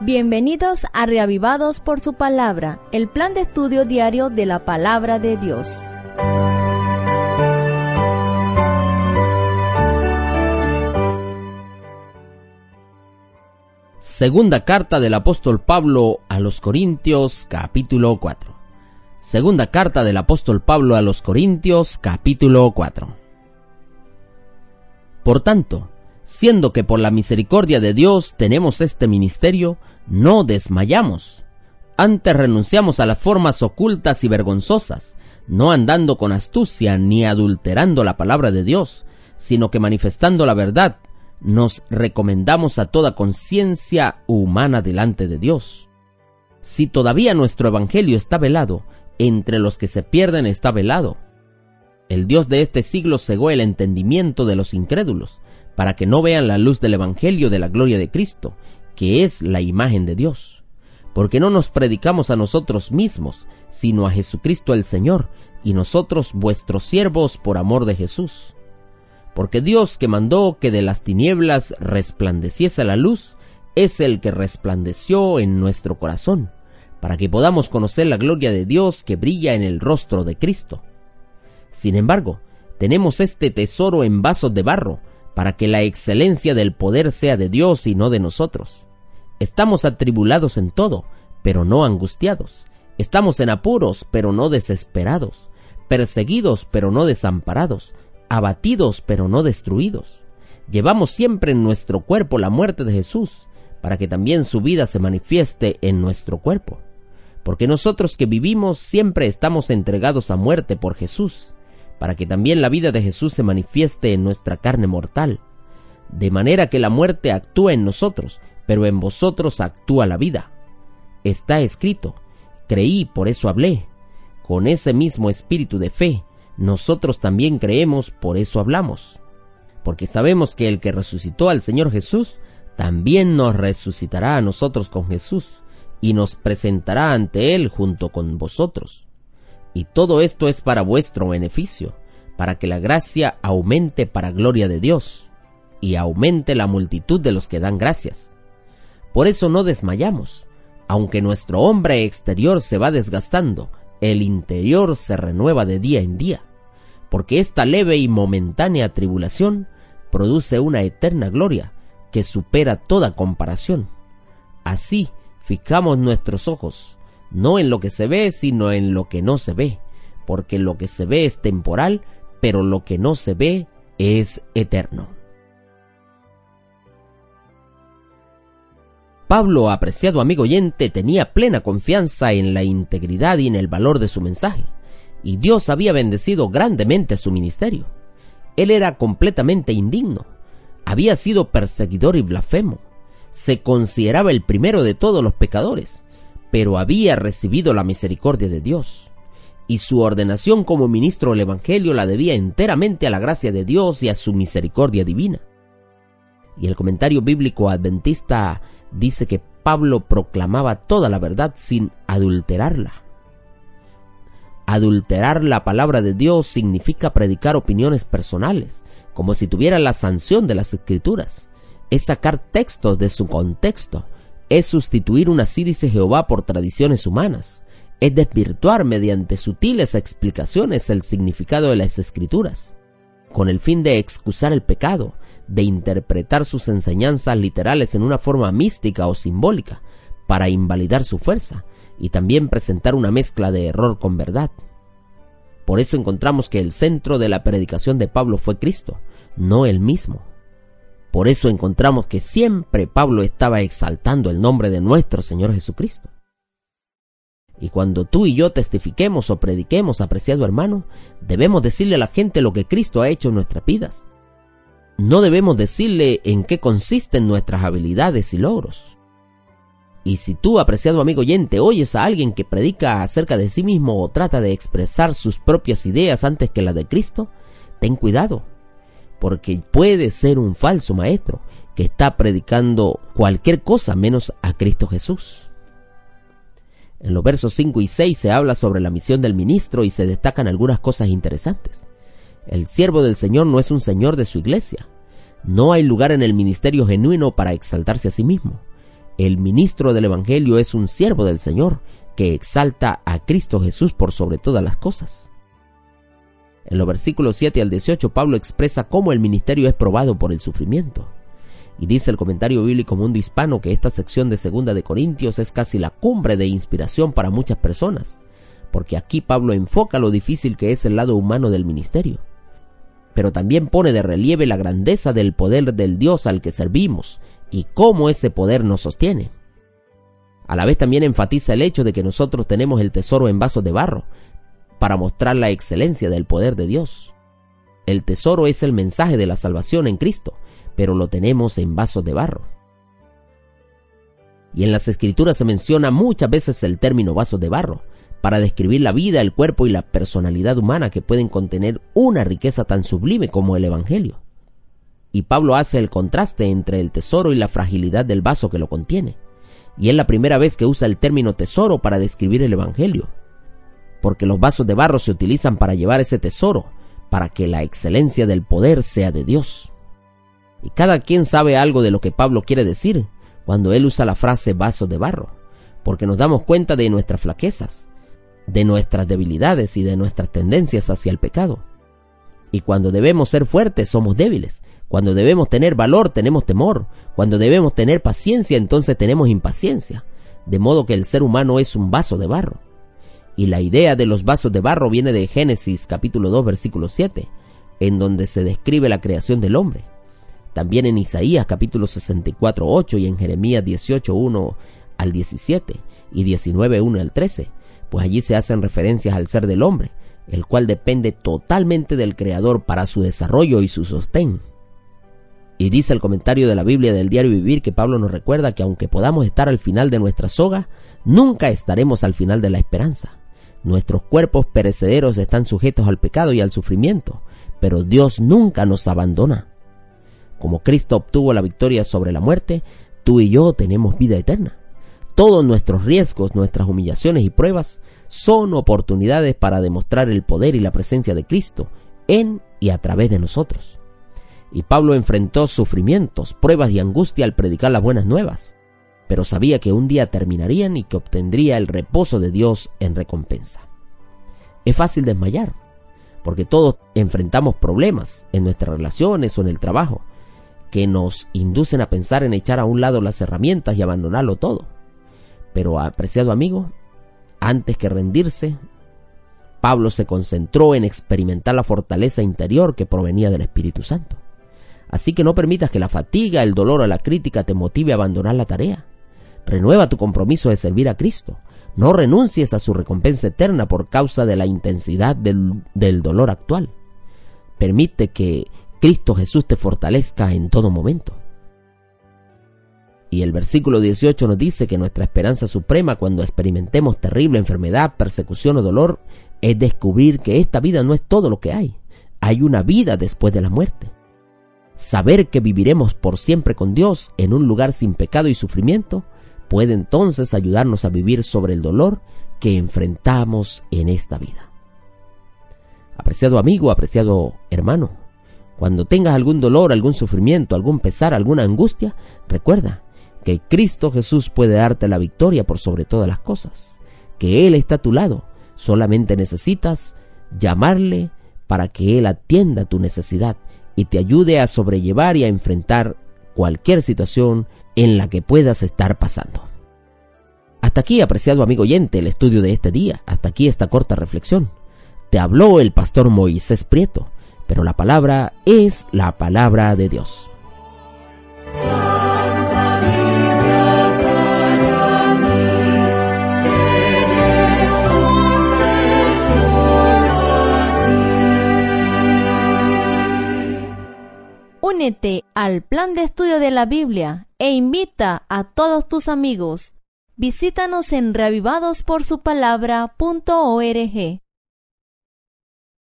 Bienvenidos a Reavivados por su Palabra, el plan de estudio diario de la Palabra de Dios. Segunda carta del apóstol Pablo a los Corintios, capítulo 4. Segunda carta del apóstol Pablo a los Corintios, capítulo 4. Por tanto, siendo que por la misericordia de Dios tenemos este ministerio, no desmayamos. Antes renunciamos a las formas ocultas y vergonzosas, no andando con astucia ni adulterando la palabra de Dios, sino que manifestando la verdad, nos recomendamos a toda conciencia humana delante de Dios. Si todavía nuestro evangelio está velado, entre los que se pierden está velado. El Dios de este siglo cegó el entendimiento de los incrédulos, para que no vean la luz del evangelio de la gloria de Cristo, que es la imagen de Dios. Porque no nos predicamos a nosotros mismos, sino a Jesucristo el Señor, y nosotros vuestros siervos por amor de Jesús. Porque Dios, que mandó que de las tinieblas resplandeciese la luz, es el que resplandeció en nuestro corazón, para que podamos conocer la gloria de Dios que brilla en el rostro de Cristo. Sin embargo, tenemos este tesoro en vasos de barro, para que la excelencia del poder sea de Dios y no de nosotros. Estamos atribulados en todo, pero no angustiados. Estamos en apuros, pero no desesperados. Perseguidos, pero no desamparados. Abatidos, pero no destruidos. Llevamos siempre en nuestro cuerpo la muerte de Jesús, para que también su vida se manifieste en nuestro cuerpo. Porque nosotros que vivimos siempre estamos entregados a muerte por Jesús, para que también la vida de Jesús se manifieste en nuestra carne mortal. De manera que la muerte actúa en nosotros, pero en vosotros actúa la vida. Está escrito: creí, por eso hablé. Con ese mismo espíritu de fe, nosotros también creemos, por eso hablamos. Porque sabemos que el que resucitó al Señor Jesús, también nos resucitará a nosotros con Jesús, y nos presentará ante Él junto con vosotros. Y todo esto es para vuestro beneficio, para que la gracia aumente para gloria de Dios, y aumente la multitud de los que dan gracias. Por eso no desmayamos. Aunque nuestro hombre exterior se va desgastando, el interior se renueva de día en día, porque esta leve y momentánea tribulación produce una eterna gloria que supera toda comparación. Así fijamos nuestros ojos, no en lo que se ve, sino en lo que no se ve, porque lo que se ve es temporal, pero lo que no se ve es eterno. Pablo, apreciado amigo oyente, tenía plena confianza en la integridad y en el valor de su mensaje, y Dios había bendecido grandemente su ministerio. Él era completamente indigno, había sido perseguidor y blasfemo, se consideraba el primero de todos los pecadores, pero había recibido la misericordia de Dios, y su ordenación como ministro del Evangelio la debía enteramente a la gracia de Dios y a su misericordia divina. Y el comentario bíblico adventista dice que Pablo proclamaba toda la verdad sin adulterarla. Adulterar la palabra de Dios significa predicar opiniones personales, como si tuviera la sanción de las Escrituras. Es sacar textos de su contexto, es sustituir una así dice Jehová por tradiciones humanas, es desvirtuar mediante sutiles explicaciones el significado de las Escrituras, con el fin de excusar el pecado, de interpretar sus enseñanzas literales en una forma mística o simbólica, para invalidar su fuerza, y también presentar una mezcla de error con verdad. Por eso encontramos que el centro de la predicación de Pablo fue Cristo, no él mismo. Por eso encontramos que siempre Pablo estaba exaltando el nombre de nuestro Señor Jesucristo. Y cuando tú y yo testifiquemos o prediquemos, apreciado hermano, debemos decirle a la gente lo que Cristo ha hecho en nuestras vidas. No debemos decirle en qué consisten nuestras habilidades y logros. Y si tú, apreciado amigo oyente, oyes a alguien que predica acerca de sí mismo o trata de expresar sus propias ideas antes que las de Cristo, ten cuidado, porque puede ser un falso maestro que está predicando cualquier cosa menos a Cristo Jesús. En los versos 5 y 6 se habla sobre la misión del ministro y se destacan algunas cosas interesantes. El siervo del Señor no es un señor de su iglesia. No hay lugar en el ministerio genuino para exaltarse a sí mismo. El ministro del Evangelio es un siervo del Señor que exalta a Cristo Jesús por sobre todas las cosas. En los versículos 7 al 18, Pablo expresa cómo el ministerio es probado por el sufrimiento. Y dice el comentario bíblico Mundo Hispano que esta sección de 2 de Corintios es casi la cumbre de inspiración para muchas personas, porque aquí Pablo enfoca lo difícil que es el lado humano del ministerio, pero también pone de relieve la grandeza del poder del Dios al que servimos y cómo ese poder nos sostiene. A la vez también enfatiza el hecho de que nosotros tenemos el tesoro en vasos de barro para mostrar la excelencia del poder de Dios. El tesoro es el mensaje de la salvación en Cristo, pero lo tenemos en vasos de barro. Y en las Escrituras se menciona muchas veces el término vasos de barro para describir la vida, el cuerpo y la personalidad humana que pueden contener una riqueza tan sublime como el Evangelio. Y Pablo hace el contraste entre el tesoro y la fragilidad del vaso que lo contiene. Y es la primera vez que usa el término tesoro para describir el Evangelio, porque los vasos de barro se utilizan para llevar ese tesoro, para que la excelencia del poder sea de Dios. Y cada quien sabe algo de lo que Pablo quiere decir cuando él usa la frase vasos de barro, porque nos damos cuenta de nuestras flaquezas, de nuestras debilidades y de nuestras tendencias hacia el pecado. Y cuando debemos ser fuertes, somos débiles. Cuando debemos tener valor, tenemos temor. Cuando debemos tener paciencia, entonces tenemos impaciencia. De modo que el ser humano es un vaso de barro. Y la idea de los vasos de barro viene de Génesis capítulo 2, versículo 7, en donde se describe la creación del hombre. También en Isaías capítulo 64, 8 y en Jeremías 18, 1 al 17 y 19, 1 al 13. Pues allí se hacen referencias al ser del hombre, el cual depende totalmente del Creador para su desarrollo y su sostén. Y dice el comentario de la Biblia del Diario Vivir que Pablo nos recuerda que aunque podamos estar al final de nuestra soga, nunca estaremos al final de la esperanza. Nuestros cuerpos perecederos están sujetos al pecado y al sufrimiento, pero Dios nunca nos abandona. Como Cristo obtuvo la victoria sobre la muerte, tú y yo tenemos vida eterna. Todos nuestros riesgos, nuestras humillaciones y pruebas son oportunidades para demostrar el poder y la presencia de Cristo en y a través de nosotros. Y Pablo enfrentó sufrimientos, pruebas y angustia al predicar las buenas nuevas, pero sabía que un día terminarían y que obtendría el reposo de Dios en recompensa. Es fácil desmayar, porque todos enfrentamos problemas en nuestras relaciones o en el trabajo, que nos inducen a pensar en echar a un lado las herramientas y abandonarlo todo. Pero, apreciado amigo, antes que rendirse, Pablo se concentró en experimentar la fortaleza interior que provenía del Espíritu Santo. Así que no permitas que la fatiga, el dolor o la crítica te motive a abandonar la tarea. Renueva tu compromiso de servir a Cristo. No renuncies a su recompensa eterna por causa de la intensidad del dolor actual. Permite que Cristo Jesús te fortalezca en todo momento. Y el versículo 18 nos dice que nuestra esperanza suprema cuando experimentemos terrible enfermedad, persecución o dolor es descubrir que esta vida no es todo lo que hay. Hay una vida después de la muerte. Saber que viviremos por siempre con Dios en un lugar sin pecado y sufrimiento puede entonces ayudarnos a vivir sobre el dolor que enfrentamos en esta vida. Apreciado amigo, apreciado hermano, cuando tengas algún dolor, algún sufrimiento, algún pesar, alguna angustia, recuerda que Cristo Jesús puede darte la victoria por sobre todas las cosas, que Él está a tu lado. Solamente necesitas llamarle para que Él atienda tu necesidad y te ayude a sobrellevar y a enfrentar cualquier situación en la que puedas estar pasando. Hasta aquí, apreciado amigo oyente, el estudio de este día. Hasta aquí esta corta reflexión. Te habló el pastor Moisés Prieto, pero la palabra es la palabra de Dios. Únete al plan de estudio de la Biblia e invita a todos tus amigos. Visítanos en reavivadosporsupalabra.org.